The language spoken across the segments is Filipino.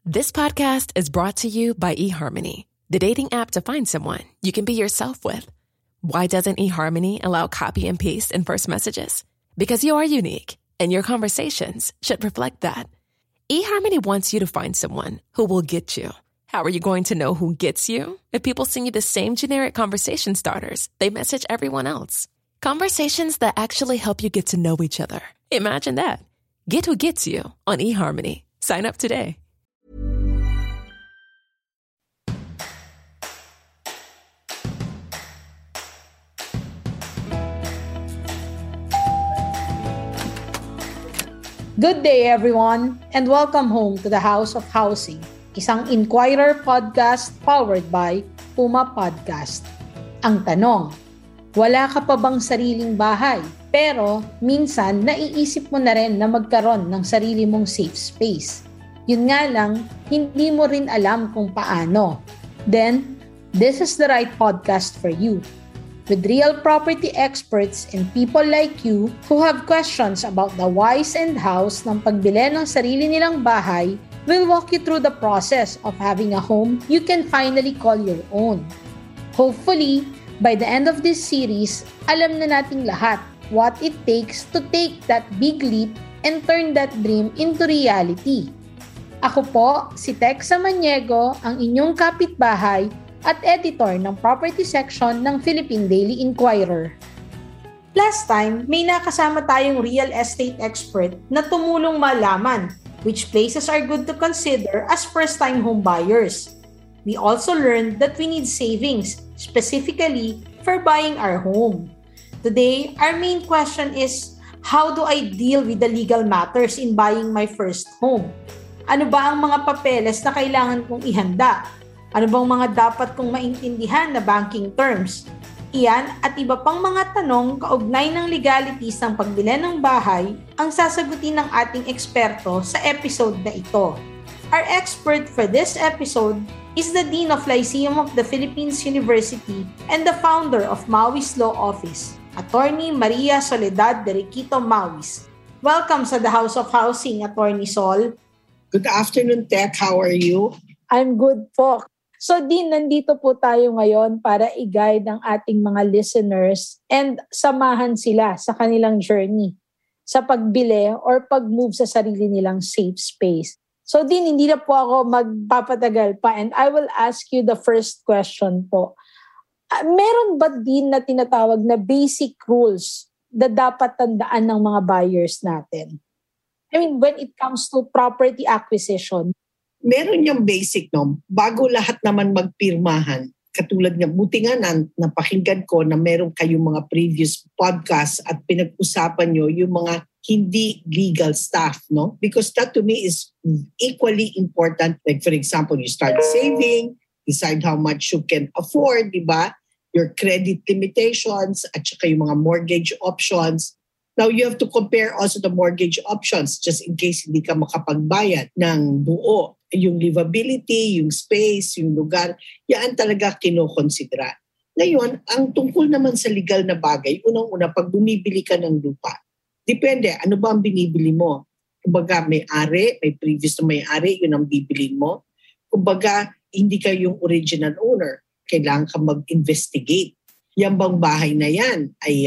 This podcast is brought to you by eHarmony, the dating app to find someone you can be yourself with. Why doesn't eHarmony allow copy and paste in first messages? Because you are unique, and your conversations should reflect that. eHarmony wants you to find someone who will get you. How are you going to know who gets you? If people send you the same generic conversation starters they message everyone else. Conversations that actually help you get to know each other. Imagine that. Get who gets you on eHarmony. Sign up today. Good day everyone, and welcome home to the House of Housing, isang Inquirer podcast powered by Puma Podcast. Ang tanong, wala ka pa bang sariling bahay? Pero minsan naiisip mo na rin na magkaroon ng sarili mong safe space. Yun nga lang, hindi mo rin alam kung paano. Then, this is the right podcast for you. With real property experts and people like you who have questions about the whys and hows ng pagbili ng sarili nilang bahay, we'll walk you through the process of having a home you can finally call your own. Hopefully, by the end of this series, alam na nating lahat what it takes to take that big leap and turn that dream into reality. Ako po, si Texa Maniego, ang inyong kapitbahay at editor ng property section ng Philippine Daily Inquirer. Last time, may nakasama tayong real estate expert na tumulong malaman which places are good to consider as first-time home buyers. We also learned that we need savings, specifically for buying our home. Today, our main question is, how do I deal with the legal matters in buying my first home? Ano ba ang mga papeles na kailangan kong ihanda? Ano bang mga dapat kong maintindihan na banking terms? Iyan at iba pang mga tanong kaugnay ng legalities ng pagbili ng bahay ang sasagutin ng ating eksperto sa episode na ito. Our expert for this episode is the Dean of Lyceum of the Philippines University and the founder of Mawis Law Office, Attorney Maria Soledad de Requito Mawis. Welcome sa the House of Housing, Attorney Sol. Good afternoon, Tech. How are you? I'm good po. So Dean, nandito po tayo ngayon para i-guide ang ating mga listeners and samahan sila sa kanilang journey sa pagbili or pag-move sa sarili nilang safe space. So Dean, hindi na po ako magpapatagal pa and I will ask you the first question po. Meron ba din na tinatawag na basic rules na dapat tandaan ng mga buyers natin? I mean, when it comes to property acquisition, meron yung basic, no? Bago lahat naman magpirmahan, katulad nga, buti nga napakinggan ko na meron kayong mga previous podcasts at pinag-usapan nyo yung mga hindi legal stuff, no? Because that to me is equally important. Like for example, you start saving, decide how much you can afford, di ba? Your credit limitations, at saka yung mga mortgage options. Now, you have to compare also the mortgage options just in case hindi ka makapagbayad ng buo. Yung livability, yung space, yung lugar, yan talaga kinokonsidera. Ngayon, ang tungkol naman sa legal na bagay, unang-una, pag bumibili ka ng lupa, depende, ano ba ang binibili mo? Kumbaga, may-ari, may previous na may-ari, yun ang bibilin mo. Kumbaga, hindi ka yung original owner. Kailangan ka mag-investigate. Yan bang bahay na yan ay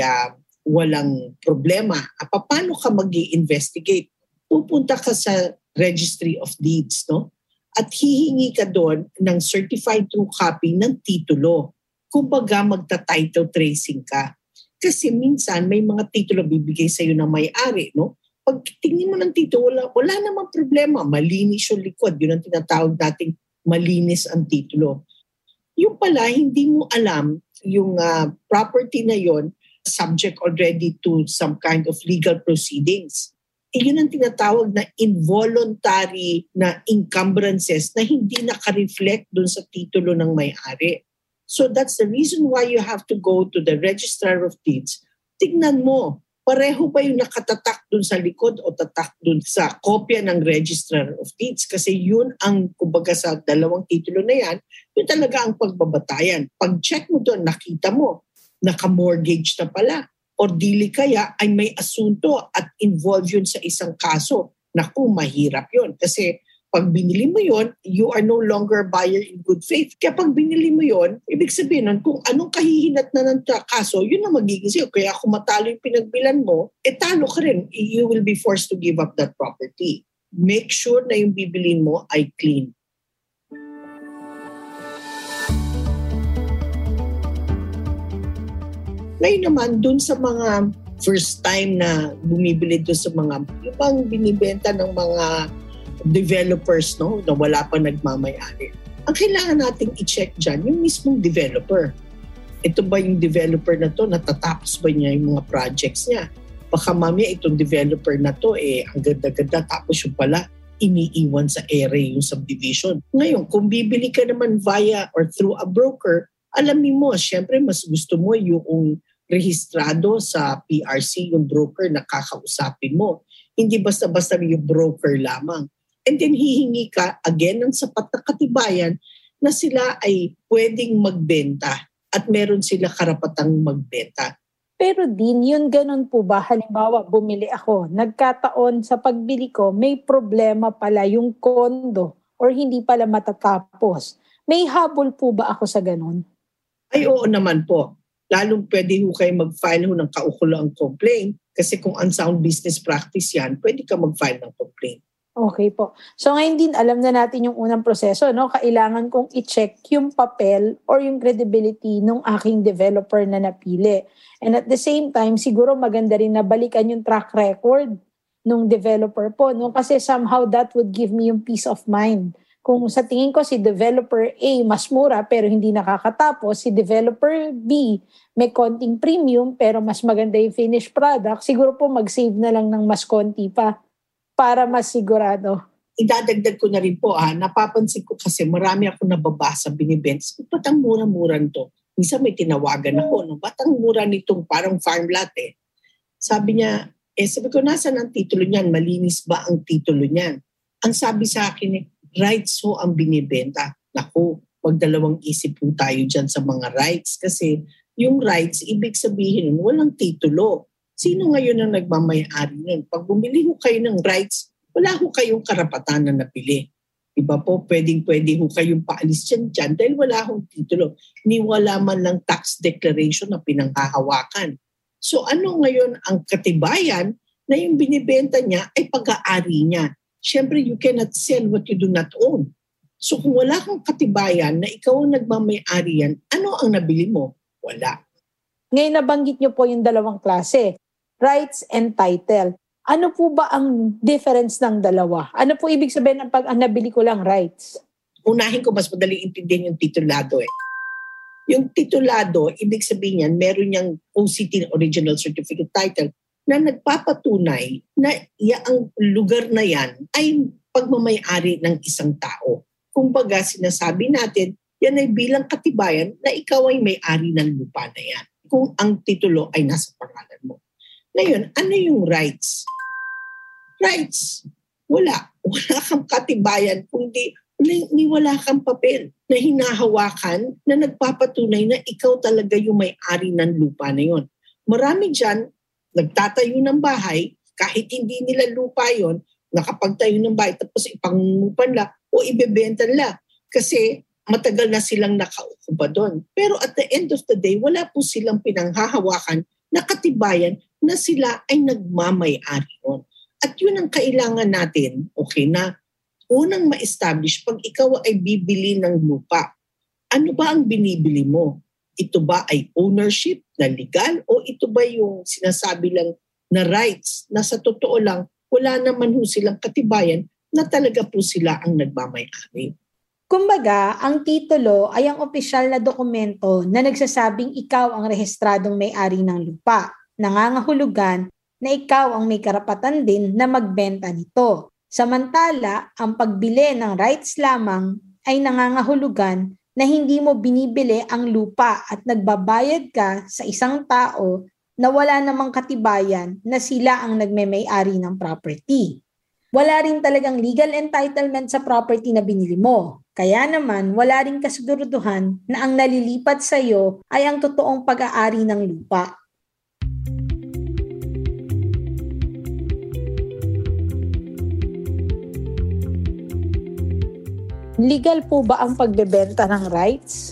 walang problema. Paano ka mag-i-investigate? Pupunta ka sa Registry of Deeds, no? At hihingi ka doon ng certified true copy ng titulo. Kumbaga, magta-title tracing ka. Kasi minsan, may mga titulo bibigay sa'yo ng may-ari, no? Pag tingin mo ng titulo, wala namang problema. Malinis yung likod. Yun ang tinatawag nating malinis ang titulo. Yung pala, hindi mo alam yung property na yon subject already to some kind of legal proceedings. Yun ang tinatawag na involuntary na encumbrances na hindi naka-reflect dun sa titulo ng may-ari. So that's the reason why you have to go to the Registrar of Deeds. Tignan mo, pareho ba yung nakatatak dun sa likod o tatak dun sa kopya ng Registrar of Deeds? Kasi yun ang, kumbaga sa dalawang titulo na yan, yun talaga ang pagbabatayan. Pag-check mo dun, nakita mo, naka-mortgage na pala. Or dili kaya ay may asunto at involved yun sa isang kaso. Naku, mahirap yun. Kasi Pag binili mo yon, you are no longer buyer in good faith. Kaya pag binili mo yon, ibig sabihin nun, kung anong kahihinat na ng kaso, yun na magiging sa'yo. Kaya kung matalo yung pinagbilan mo, talo ka rin. You will be forced to give up that property. Make sure na yung bibilin mo ay clean. Ngayon naman, dun sa mga first time na bumibili doon sa mga ibang binibenta ng mga developers, no, na wala pa nagmamayari. Ang kailangan nating i-check dyan, yung mismong developer. Ito ba yung developer na to, natatapos ba niya yung mga projects niya? Baka mamaya itong developer na to, ang ganda-ganda, tapos yung pala, iniiwan sa area yung subdivision. Ngayon, kung bibili ka naman via or through a broker, alamin mo, syempre mas gusto mo yung rehistrado sa PRC, yung broker na kakausapin mo. Hindi basta-basta yung broker lamang. And then hihingi ka again ng sapat na katibayan na sila ay pwedeng magbenta at meron sila karapatang magbenta. Pero din, yun ganun po ba? Halimbawa, bumili ako. Nagkataon sa pagbili ko, may problema pala yung kondo or hindi pala matatapos. May habol po ba ako sa ganun? Ay, oo naman po. Lalong pwede ho kayo mag-file ng kaukulang complaint kasi kung unsound business practice yan, pwede ka mag-file ng complaint. Okay po. So ngayon din, alam na natin yung unang proseso, no? Kailangan kong i-check yung papel or yung credibility ng aking developer na napili. And at the same time, siguro maganda rin na balikan yung track record ng developer po, no? Kasi somehow that would give me yung peace of mind. Kung sa tingin ko si developer A mas mura pero hindi nakakatapos, si developer B may konting premium pero mas maganda yung finished product, siguro po mag-save na lang ng mas konti pa para mas sigurado. Idadagdag ko na rin po, napapansin ko kasi marami ako nababasa, binibenta. Ba't ang mura-mura nito? Minsan may tinawagan ako, no? Ba't ang mura nitong parang farm lot eh? Sabi niya, sabi ko, nasaan ang titulo niyan? Malinis ba ang titulo niyan? Ang sabi sa akin rights ho ang binibenta. Naku, wag dalawang isip po tayo dyan sa mga rights kasi yung rights, ibig sabihin walang titulo. Sino ngayon ang nagmamayari nun? Pag bumili ho kayo ng rights, wala ho kayong karapatan na napili. Iba po, pwedeng-pwede ho kayong paalis dyan dahil wala hong titulo. Ni wala man lang tax declaration na pinanghahawakan. So ano ngayon ang katibayan na yung binibenta niya ay pag-aari niya? Siyempre, you cannot sell what you do not own. So kung wala kang katibayan na ikaw ang nagmamayari yan, ano ang nabili mo? Wala. Ngayon nabanggit niyo po yung dalawang klase, rights and title. Ano po ba ang difference ng dalawa? Ano po ibig sabihin ng pag nabili ko lang rights? Unahin ko, mas madaling intindihan yung titulado eh. Yung titulado, ibig sabihin yan, meron niyang OCT, Original Certificate Title, na nagpapatunay na ang lugar na yan ay pagmamayari ng isang tao. Kumbaga, sinasabi natin, yan ay bilang katibayan na ikaw ay may-ari ng lupa na yan. Kung ang titulo ay nasa pangalan mo. Ngayon, ano yung rights? Rights. Wala. Wala kang katibayan kundi wala kang papel na hinahawakan na nagpapatunay na ikaw talaga yung may-ari ng lupa na yun. Marami dyan, nagtatayo ng bahay, kahit hindi nila lupa yon, nakapagtayo ng bahay tapos ipangungupan la o ibebenta la kasi matagal na silang nakaukupa doon. Pero at the end of the day, wala po silang pinanghahawakan na katibayan na sila ay nagmamay-ari nun. At yun ang kailangan natin, okay, na unang ma-establish pag ikaw ay bibili ng lupa. Ano ba ang binibili mo? Ito ba ay ownership na legal o ito ba yung sinasabi lang na rights na sa totoo lang wala naman ho silang katibayan na talaga po sila ang nagmamay-ari? Kumbaga, ang titulo ay ang opisyal na dokumento na nagsasabing ikaw ang rehistradong may-ari ng lupa. Nangangahulugan na ikaw ang may karapatan din na magbenta nito. Samantala, ang pagbili ng rights lamang ay nangangahulugan na hindi mo binibili ang lupa at nagbabayad ka sa isang tao na wala namang katibayan na sila ang nagmemay-ari ng property. Wala rin talagang legal entitlement sa property na binili mo. Kaya naman, wala rin kasiguraduhan na ang nalilipat sa iyo ay ang totoong pag-aari ng lupa. Legal po ba ang pagbebenta ng rights?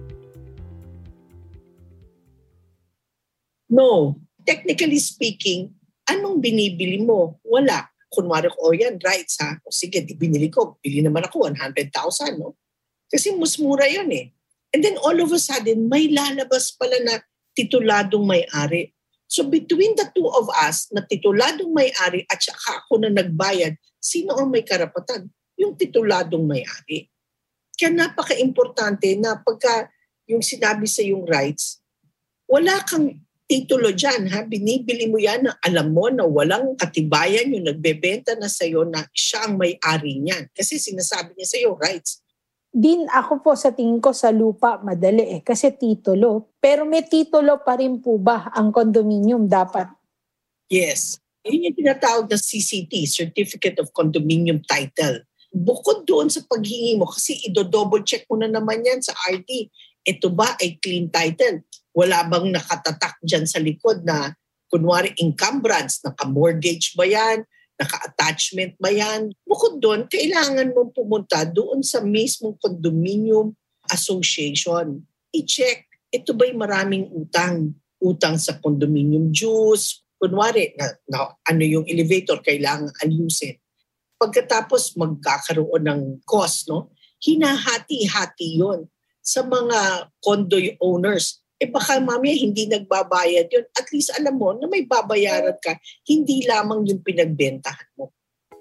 No. Technically speaking, anong binibili mo? Wala. Kunwari ko, yan, rights ha. O sige, binili ko. Bili naman ako, 100,000, no? Kasi mas mura yun eh. And then all of a sudden, may lalabas pala na tituladong may-ari. So between the two of us, na tituladong may-ari at saka ako na nagbayad, sino ang may karapatan? Yung tituladong may-ari. Kaya napaka-importante na pagka yung sinabi sa yung rights, wala kang titulo dyan. Ha? Binibili mo yan na alam mo na walang katibayan yung nagbebenta na sa'yo na siya ang may-ari niyan. Kasi sinasabi niya sa'yo rights. Din ako po sa tingin ko sa lupa madali kasi titulo. Pero may titulo pa rin po ba ang condominium dapat? Yes. Yun yung tinatawag na CCT, Certificate of Condominium Title. Bukod doon sa paghingi mo, kasi i-double check mo na naman yan sa RD. Ito ba ay clean title? Wala bang nakatatak dyan sa likod na kunwari encumbrance, naka-mortgage ba yan? Naka-attachment ba yan? Bukod doon, kailangan mong pumunta doon sa mismong condominium association. I-check, ito ba'y maraming utang? Utang sa condominium dues. Kunwari, ano yung elevator, kailangan ayusin. Pagkatapos magkakaroon ng cost, no? Hinahati-hati yon sa mga condo owners. Baka mamaya hindi nagbabayad yun. At least alam mo na may babayaran ka, hindi lamang yung pinagbentahan mo.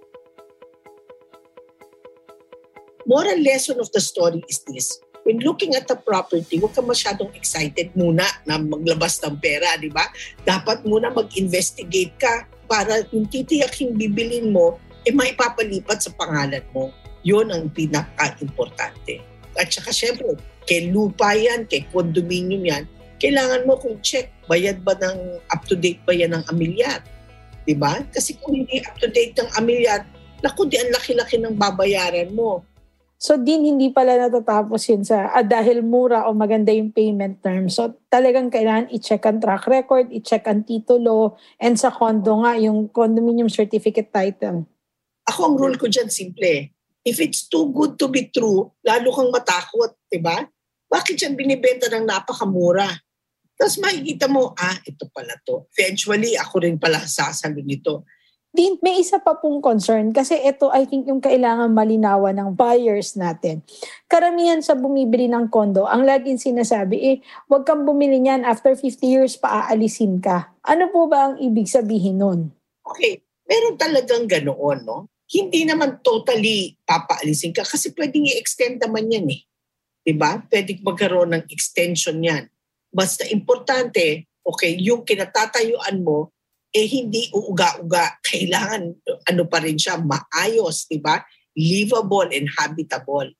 Moral lesson of the story is this. When looking at the property, huwag ka masyadong excited muna na maglabas ng pera, di ba? Dapat muna mag-investigate ka para yung titiyaking bibilin mo, maipapalipat sa pangalan mo. Yun ang pinaka-importante. At saka syempre, kay lupa yan, kay condominium yan, kailangan mo kung check, bayad ba ng up-to-date ba yan ng amilyar? Diba? Kasi kung hindi up-to-date ng amilyar, naku, di ang laki-laki ng babayaran mo. So din hindi pala natatapos yun sa dahil mura o maganda yung payment terms. So talagang kailangan i-check ang track record, i-check ang titulo, and sa condo nga, yung condominium certificate title. Ako ang rule ko dyan, simple. If it's too good to be true, lalo kang matakot, diba? Bakit yan binibenta ng napakamura? Tapos makikita mo, ito pala to. Eventually, ako rin pala sasalo nito. Din, may isa pa pong concern kasi ito I think yung kailangan malinawan ng buyers natin. Karamihan sa bumibili ng condo, ang laging sinasabi, wag kang bumili niyan after 50 years paaalisin ka. Ano po ba ang ibig sabihin nun? Okay, meron talagang ganoon, no? Hindi naman totally papaalisin ka kasi pwedeng i-extend naman yan eh. Diba? Pwedeng magkaroon ng extension yan. Basta importante, okay, yung kinatatayuan mo, hindi uuga-uga. Kailangan, pa rin siya, maayos, diba? Livable and habitable.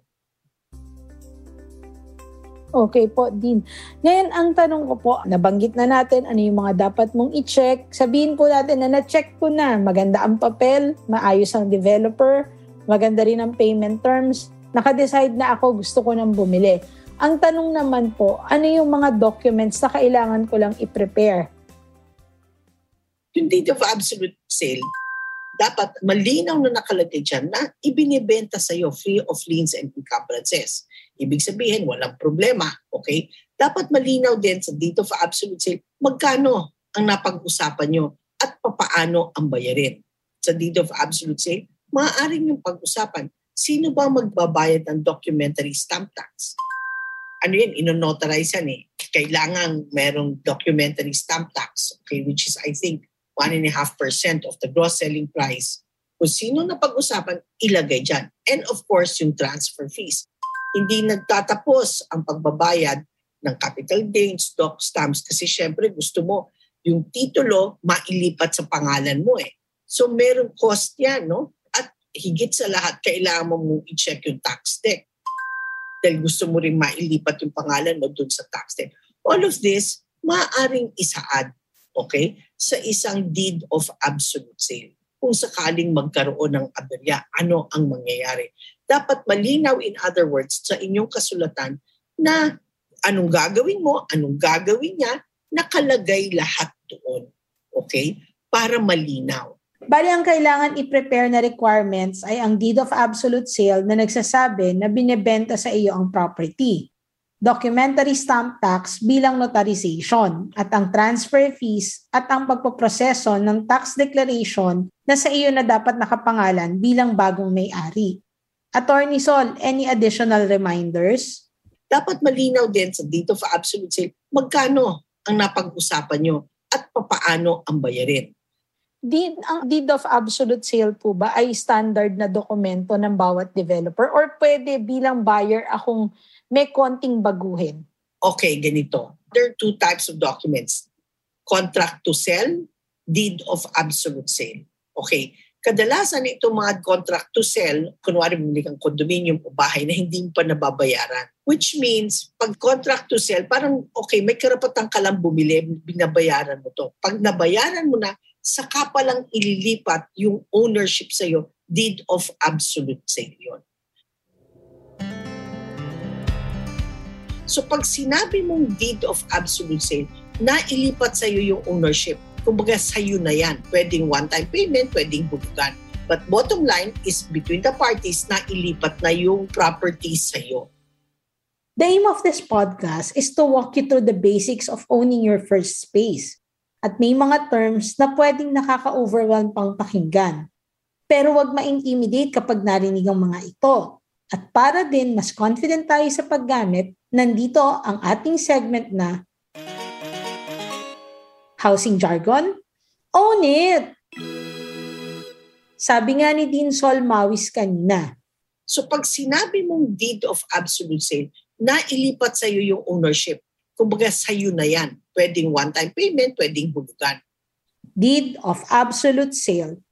Okay po, Dean. Ngayon, ang tanong ko po, nabanggit na natin ano yung mga dapat mong i-check. Sabihin po natin na na-check ko na. Maganda ang papel, maayos ang developer, maganda rin ang payment terms. Naka-decide na ako, gusto ko nang bumili. Ang tanong naman po, ano yung mga documents na kailangan ko lang i-prepare? Yung deed of absolute sale, dapat malinaw na nakalagay dyan na ibinibenta sa'yo free of liens and encumbrances. Ibig sabihin, walang problema, okay? Dapat malinaw din sa deed of absolute sale, magkano ang napag-usapan nyo at papaano ang bayarin. Sa deed of absolute sale, maaaring yung pag-usapan, sino ba magbabayad ng documentary stamp tax? Ano yan? Ino-notarize yan eh. Kailangan merong documentary stamp tax, okay? Which is, I think, 1.5% of the gross selling price. Kung sino na pag-usapan, ilagay dyan. And of course, yung transfer fees. Hindi nagtatapos ang pagbabayad ng capital gains, doc stamps, kasi syempre gusto mo yung titulo mailipat sa pangalan mo eh. So merong cost yan, no? At higit sa lahat, kailangan mo i-check yung tax deck. Dahil gusto mo rin mailipat yung pangalan mo dun sa tax deck. All of this, maaaring isaad, okay, sa isang deed of absolute sale. Kung sakaling magkaroon ng aberya, ano ang mangyayari? Dapat malinaw, in other words, sa inyong kasulatan na anong gagawin mo, anong gagawin niya, nakalagay lahat doon. Okay? Para malinaw. Bali, ang kailangan i-prepare na requirements ay ang deed of absolute sale na nagsasabi na binebenta sa iyo ang property, documentary stamp tax bilang notarization, at ang transfer fees at ang pagpoproseso ng tax declaration na sa iyo na dapat nakapangalan bilang bagong may-ari. Attorney Sol, any additional reminders? Dapat malinaw din sa deed of absolute sale magkano ang napag-usapan nyo at papaano ang bayarin. Ang deed of absolute sale po ba ay standard na dokumento ng bawat developer or pwede bilang buyer akong may konting baguhin? Okay, ganito. There are two types of documents. Contract to sell, deed of absolute sale. Okay. Kadalasan itong mga contract to sell, kunwari bumili kang condominium o bahay na hindi pa nababayaran. Which means, pag contract to sell, parang okay, may karapatan ka lang bumili, binabayaran mo to. Pag nabayaran mo na, saka pa lang ililipat yung ownership sa'yo, deed of absolute sale yun. So pag sinabi mong deed of absolute sale, nailipat sa'yo yung ownership. Kumbaga sa'yo na yan. Pwedeng one-time payment, pwedeng hulugan. But bottom line is between the parties na ilipat na yung property sa'yo. The aim of this podcast is to walk you through the basics of owning your first space. At may mga terms na pwedeng nakaka-overwhelm pang pakinggan. Pero wag ma-intimidate kapag narinig ang mga ito. At para din mas confident tayo sa paggamit, nandito ang ating segment na Housing Jargon? Own it! Sabi nga ni Dean Sol Mawis kanina. So pag sinabi mong deed of absolute sale, nailipat sa'yo yung ownership. Kumbaga sa'yo na yan. Pwedeng one-time payment, pwedeng hulugan. Deed of absolute sale.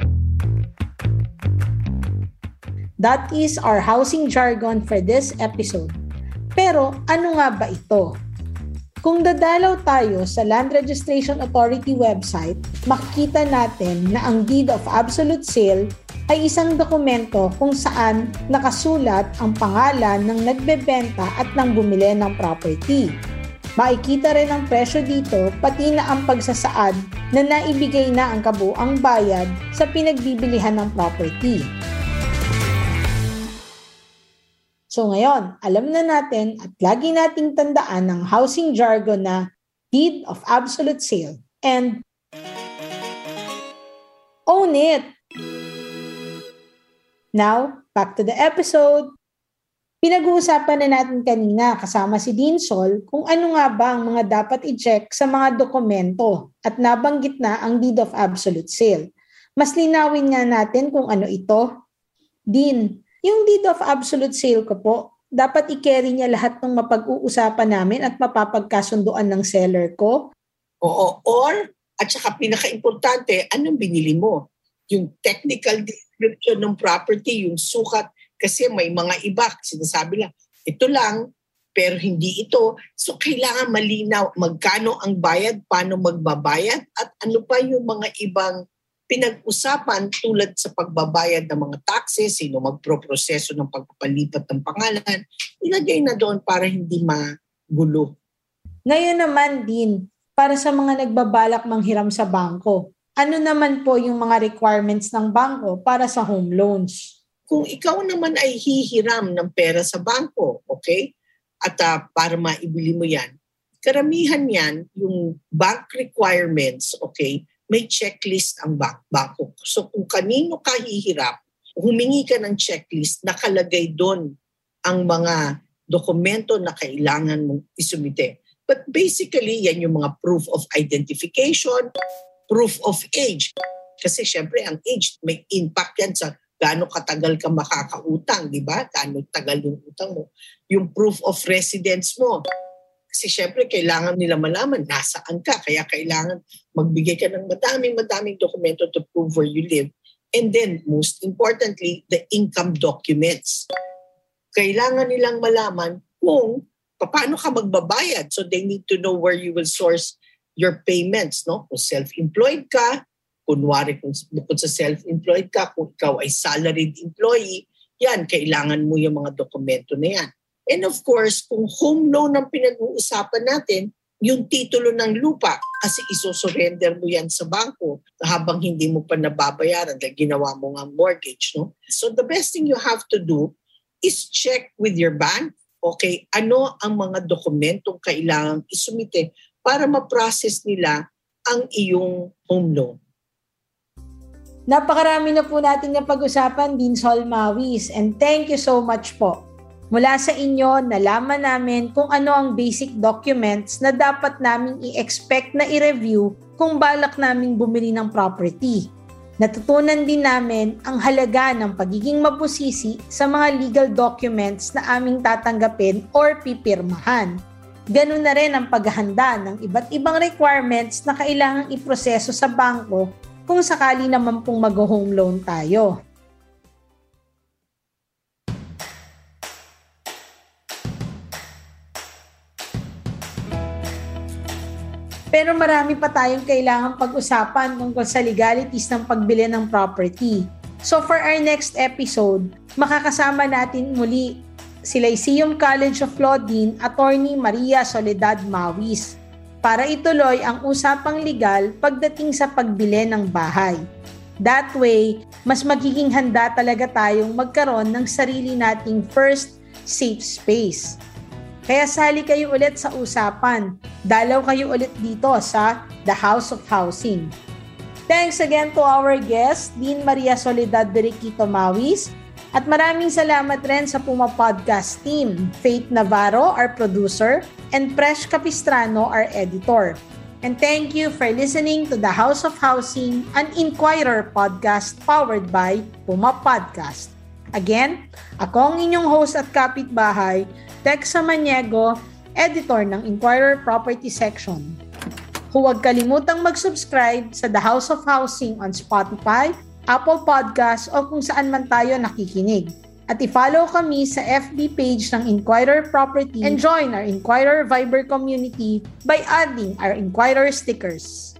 That is our housing jargon for this episode. Pero ano nga ba ito? Kung dadalaw tayo sa Land Registration Authority website, makikita natin na ang Deed of Absolute Sale ay isang dokumento kung saan nakasulat ang pangalan ng nagbebenta at ng bumili ng property. Makikita rin ang presyo dito pati na ang pagsasaad na naibigay na ang kabuang bayad sa pinagbibilihan ng property. So ngayon, alam na natin at lagi nating tandaan ang housing jargon na Deed of Absolute Sale and own it! Now, back to the episode. Pinag-uusapan na natin kanina kasama si Dean Sol kung ano nga ba ang mga dapat i-check sa mga dokumento at nabanggit na ang Deed of Absolute Sale. Mas linawin nga natin kung ano ito. Dean, yung Deed of Absolute Sale ko po, dapat i-carry niya lahat ng mapag-uusapan namin at mapapagkasunduan ng seller ko? Oo, at saka pinaka-importante, anong binili mo? Yung technical description ng property, yung sukat, kasi may mga iba, sinasabi lang, ito lang, pero hindi ito. So kailangan malinaw magkano ang bayad, paano magbabayad, at ano pa yung mga ibang pinag-usapan tulad sa pagbabayad ng mga taxes, sino magproproseso ng pagpapalipat ng pangalan, ilagay na doon para hindi magulo. Ngayon naman din, para sa mga nagbabalak manghiram sa bangko, ano naman po yung mga requirements ng bangko para sa home loans? Kung ikaw naman ay hihiram ng pera sa bangko, okay? At para maibili mo yan, karamihan yan, yung bank requirements, okay, may checklist ang bangko. So kung kanino ka hihirap, humingi ka ng checklist, nakalagay doon ang mga dokumento na kailangan mong isumite. But basically, yan yung mga proof of identification, proof of age. Kasi syempre, ang age may impact yan sa gaano katagal ka makakautang, di ba? Gaano tagal yung utang mo. Yung proof of residence mo. Kasi syempre, kailangan nila malaman nasaan ka. Kaya kailangan magbigay ka ng madaming dokumento to prove where you live. And then, most importantly, the income documents. Kailangan nilang malaman kung paano ka magbabayad. So they need to know where you will source your payments. No? Kung self-employed ka, kunwari kung bukod sa self-employed ka, kung ikaw ay salaried employee, yan, kailangan mo yung mga dokumento na yan. And of course, kung home loan ang pinag-uusapan natin, yung titulo ng lupa kasi isosurrender mo yan sa bangko habang hindi mo pa nababayaran dahil ginawa mo nga mortgage. No? So the best thing you have to do is check with your bank, okay, ano ang mga dokumentong kailangang isumite para ma-process nila ang iyong home loan. Napakarami na po natin na pag-usapan, Dean Sol Mawis, and thank you so much po. Mula sa inyo, nalaman namin kung ano ang basic documents na dapat naming i-expect na i-review kung balak naming bumili ng property. Natutunan din namin ang halaga ng pagiging mabusisi sa mga legal documents na aming tatanggapin or pipirmahan. Ganun na rin ang paghahanda ng iba't ibang requirements na kailangang iproseso sa bangko kung sakali naman pong mag-home loan tayo. Pero marami pa tayong kailangang pag-usapan tungkol sa legalities ng pagbili ng property. So for our next episode, makakasama natin muli si Lyceum College of Law Dean Attorney Maria Soledad Mawis para ituloy ang usapang legal pagdating sa pagbili ng bahay. That way, mas magiging handa talaga tayong magkaroon ng sarili nating first safe space. Kaya sali kayo ulit sa usapan. Dalaw kayo ulit dito sa The House of Housing. Thanks again to our guest, Dean Maria Soledad Deriquito Mawis. At maraming salamat rin sa Puma Podcast team, Faith Navarro, our producer, and Presh Capistrano, our editor. And thank you for listening to The House of Housing, an Inquirer podcast powered by Puma Podcast. Again, ako ang inyong host at kapitbahay, Tex Samaniego, editor ng Inquirer Property Section. Huwag kalimutang mag-subscribe sa The House of Housing on Spotify, Apple Podcasts o kung saan man tayo nakikinig. At i-follow kami sa FB page ng Inquirer Property and join our Inquirer Viber community by adding our Inquirer stickers.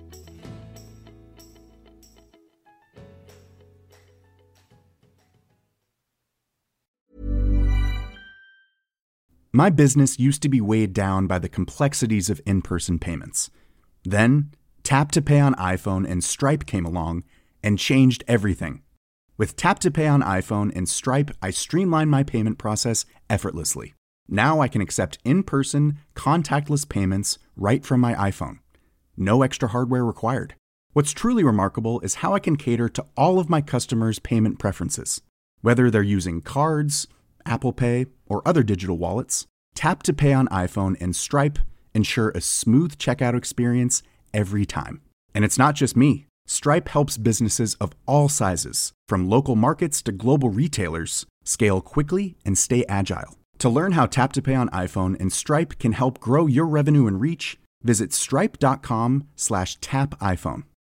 My business used to be weighed down by the complexities of in-person payments. Then, Tap to Pay on iPhone and Stripe came along and changed everything. With Tap to Pay on iPhone and Stripe, I streamlined my payment process effortlessly. Now I can accept in-person, contactless payments right from my iPhone. No extra hardware required. What's truly remarkable is how I can cater to all of my customers' payment preferences. Whether they're using cards, Apple Pay, or other digital wallets, Tap to Pay on iPhone and Stripe ensure a smooth checkout experience every time. And it's not just me. Stripe helps businesses of all sizes, from local markets to global retailers, scale quickly and stay agile. To learn how Tap to Pay on iPhone and Stripe can help grow your revenue and reach, visit stripe.com/tapiphone.